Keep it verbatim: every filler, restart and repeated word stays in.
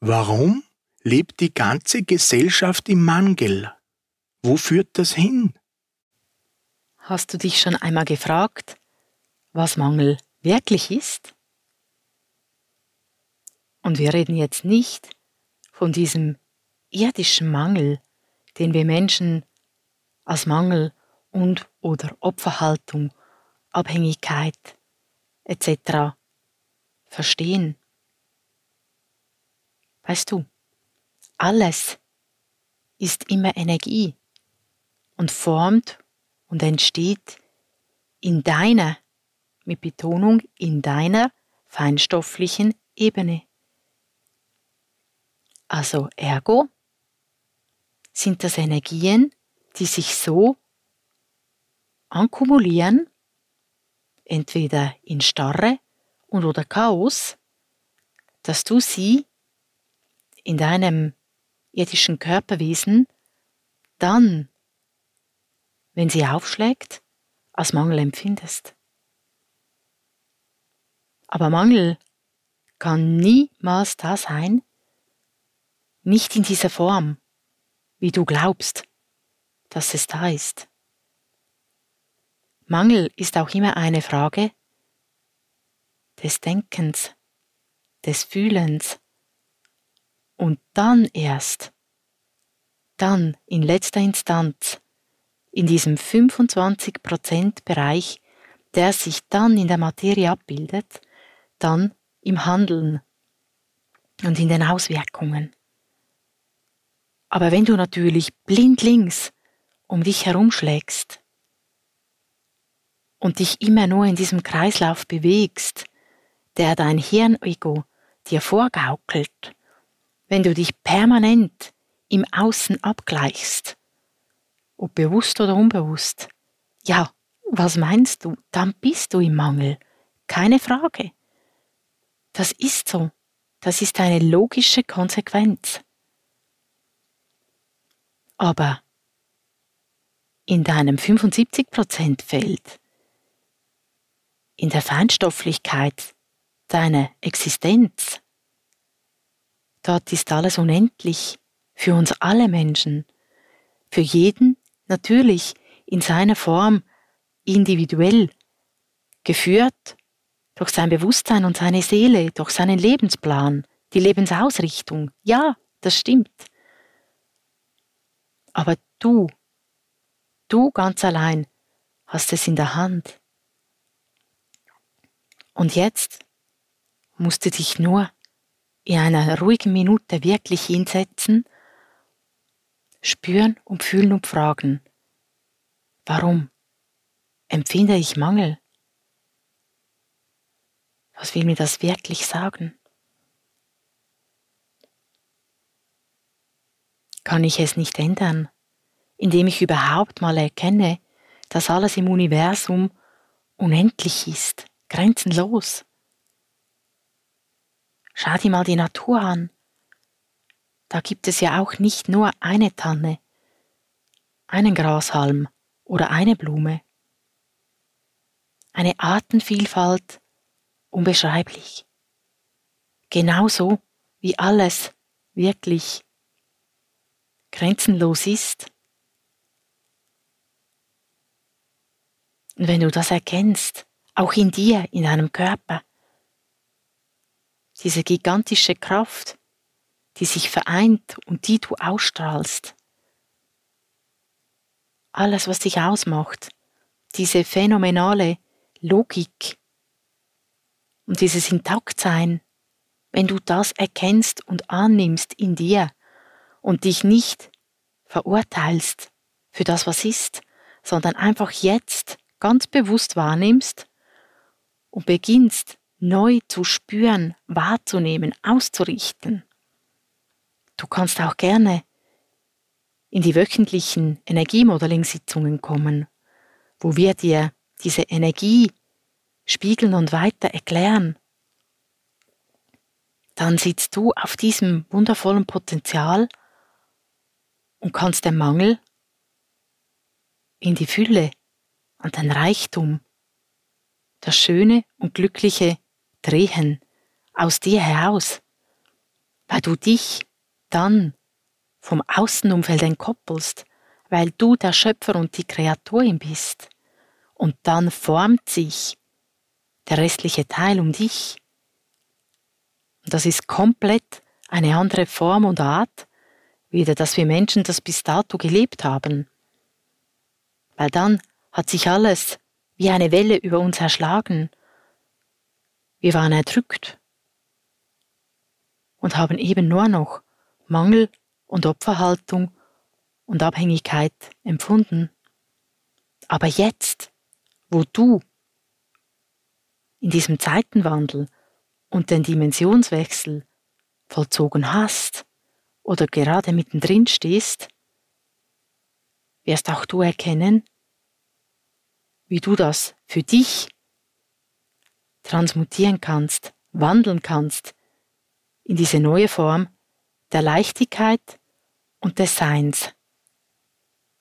Warum lebt die ganze Gesellschaft im Mangel? Wo führt das hin? Hast du dich schon einmal gefragt, was Mangel wirklich ist? Und wir reden jetzt nicht von diesem irdischen Mangel, den wir Menschen als Mangel und oder Opferhaltung, Abhängigkeit et cetera verstehen. Weißt du, alles ist immer Energie und formt und entsteht in deiner, mit Betonung in deiner feinstofflichen Ebene. Also ergo sind das Energien, die sich so akkumulieren, entweder in Starre und oder Chaos, dass du sie in deinem irdischen Körperwesen dann, wenn sie aufschlägt, als Mangel empfindest. Aber Mangel kann niemals da sein, nicht in dieser Form, wie du glaubst, dass es da ist. Mangel ist auch immer eine Frage des Denkens, des Fühlens und dann erst, dann in letzter Instanz, in diesem fünfundzwanzig Prozent Bereich, der sich dann in der Materie abbildet, dann im Handeln und in den Auswirkungen. Aber wenn du natürlich blindlings um dich herumschlägst und dich immer nur in diesem Kreislauf bewegst, der dein Hirnego dir vorgaukelt, wenn du dich permanent im Außen abgleichst, ob bewusst oder unbewusst, ja, was meinst du? Dann bist du im Mangel. Keine Frage. Das ist so. Das ist eine logische Konsequenz. Aber in deinem fünfundsiebzig Prozent Feld, in der Feinstofflichkeit deiner Existenz, dort ist alles unendlich für uns alle Menschen, für jeden natürlich in seiner Form individuell geführt durch sein Bewusstsein und seine Seele, durch seinen Lebensplan, die Lebensausrichtung. Ja, das stimmt. Aber du, du ganz allein hast es in der Hand. Und jetzt musst du dich nur in einer ruhigen Minute wirklich hinsetzen, spüren und fühlen und fragen, warum empfinde ich Mangel? Was will mir das wirklich sagen? Kann ich es nicht ändern, indem ich überhaupt mal erkenne, dass alles im Universum unendlich ist, grenzenlos? Schau dir mal die Natur an. Da gibt es ja auch nicht nur eine Tanne, einen Grashalm oder eine Blume. Eine Artenvielfalt unbeschreiblich. Genauso wie alles wirklich grenzenlos ist. Und wenn du das erkennst, auch in dir, in deinem Körper, diese gigantische Kraft, die sich vereint und die du ausstrahlst, alles, was dich ausmacht, diese phänomenale Logik und dieses Intaktsein, wenn du das erkennst und annimmst in dir und dich nicht verurteilst für das, was ist, sondern einfach jetzt ganz bewusst wahrnimmst und beginnst neu zu spüren, wahrzunehmen, auszurichten. Du kannst auch gerne in die wöchentlichen Energiemodeling-Sitzungen kommen, wo wir dir diese Energie spiegeln und weiter erklären. Dann sitzt du auf diesem wundervollen Potenzial und kannst den Mangel in die Fülle und den Reichtum, das Schöne und Glückliche drehen aus dir heraus, weil weil du dich dann vom Außenumfeld entkoppelst, weil du der Schöpfer und die Kreatorin bist. Und dann formt sich der restliche Teil um dich. Und das ist komplett eine andere Form und Art, wieder, dass wir Menschen das bis dato gelebt haben. Weil dann hat sich alles wie eine Welle über uns erschlagen. Wir waren erdrückt und haben eben nur noch Mangel und Opferhaltung und Abhängigkeit empfunden. Aber jetzt, wo du in diesem Zeitenwandel und den Dimensionswechsel vollzogen hast oder gerade mittendrin stehst, wirst auch du erkennen, wie du das für dich transmutieren kannst, wandeln kannst in diese neue Form der Leichtigkeit und des Seins.